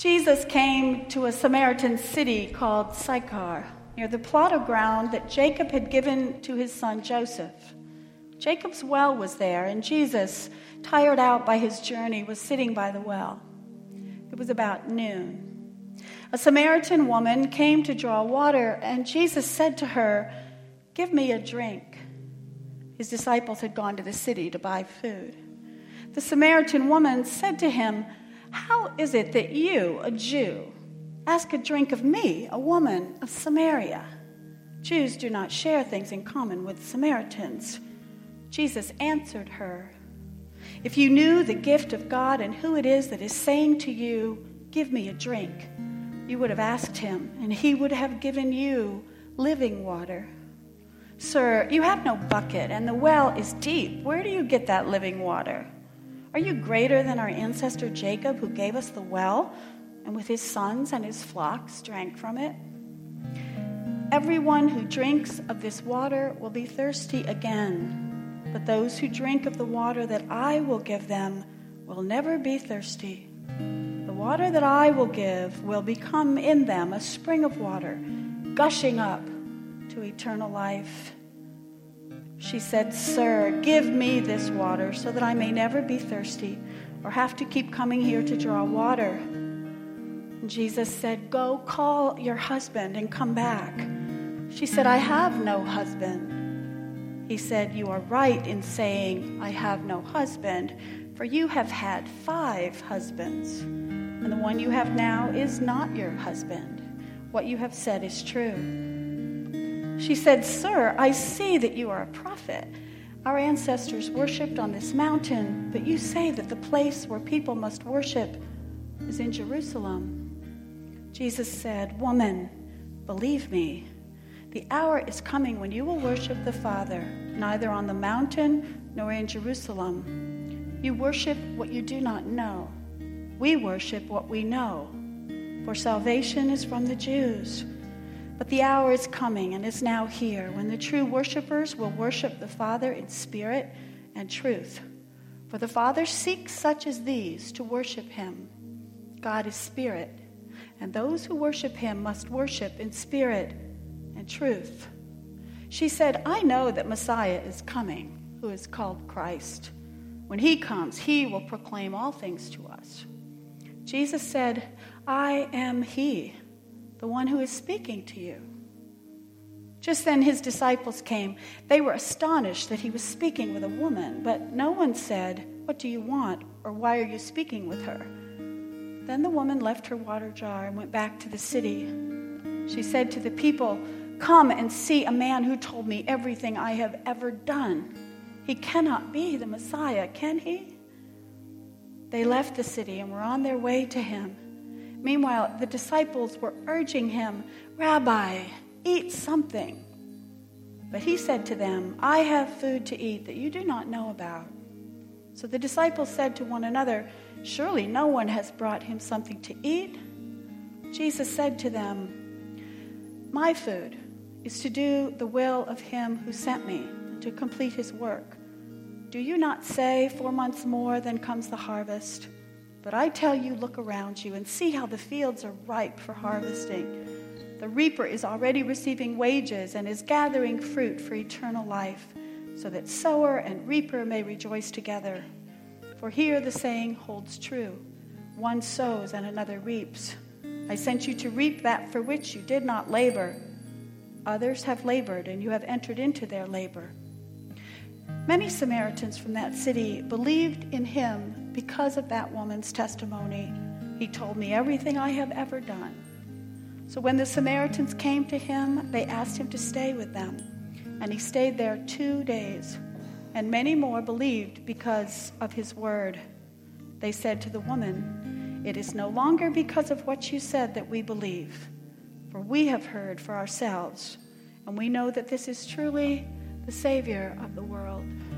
Jesus came to a Samaritan city called Sychar, near the plot of ground that Jacob had given to his son Joseph. Jacob's well was there, and Jesus, tired out by his journey, was sitting by the well. It was about noon. A Samaritan woman came to draw water, and Jesus said to her, "Give me a drink." His disciples had gone to the city to buy food. The Samaritan woman said to him, "How is it that you, a Jew, ask a drink of me, a woman of Samaria?" Jews do not share things in common with Samaritans. Jesus answered her, "If you knew the gift of God and who it is that is saying to you, 'Give me a drink,' you would have asked him, and he would have given you living water. Sir, you have no bucket, and the well is deep. Where do you get that living water? Are you greater than our ancestor Jacob, who gave us the well, and with his sons and his flocks drank from it? Everyone who drinks of this water will be thirsty again, but those who drink of the water that I will give them will never be thirsty. The water that I will give will become in them a spring of water, gushing up to eternal life." She said, "Sir, give me this water so that I may never be thirsty or have to keep coming here to draw water." And Jesus said, "Go call your husband and come back." She said, "I have no husband." He said, "You are right in saying, 'I have no husband,' for you have had 5 husbands, and the one you have now is not your husband. What you have said is true." She said, "Sir, I see that you are a prophet. Our ancestors worshipped on this mountain, but you say that the place where people must worship is in Jerusalem." Jesus said, "Woman, believe me, the hour is coming when you will worship the Father, neither on the mountain nor in Jerusalem. You worship what you do not know. We worship what we know, for salvation is from the Jews. But the hour is coming and is now here when the true worshipers will worship the Father in spirit and truth. For the Father seeks such as these to worship him. God is spirit, and those who worship him must worship in spirit and truth." She said, "I know that Messiah is coming, who is called Christ. When he comes, he will proclaim all things to us." Jesus said, "I am he, the one who is speaking to you." Just then his disciples came. They were astonished that he was speaking with a woman, but no one said, "What do you want?" or "Why are you speaking with her?" Then the woman left her water jar and went back to the city. She said to the people, "Come and see a man who told me everything I have ever done. He cannot be the Messiah, can he?" They left the city and were on their way to him. Meanwhile, the disciples were urging him, "Rabbi, eat something." But he said to them, "I have food to eat that you do not know about." So the disciples said to one another, "Surely no one has brought him something to eat?" Jesus said to them, "My food is to do the will of him who sent me, and to complete his work. Do you not say, 4 months more, then comes the harvest? But I tell you, look around you and see how the fields are ripe for harvesting. The reaper is already receiving wages and is gathering fruit for eternal life, so that sower and reaper may rejoice together. For here the saying holds true, 'One sows and another reaps.' I sent you to reap that for which you did not labor. Others have labored, and you have entered into their labor." Many Samaritans from that city believed in him because of that woman's testimony. "He told me everything I have ever done." So when the Samaritans came to him, they asked him to stay with them, and he stayed there 2 days. And many more believed because of his word. They said to the woman, "It is no longer because of what you said that we believe, for we have heard for ourselves, and we know that this is truly the Savior of the world."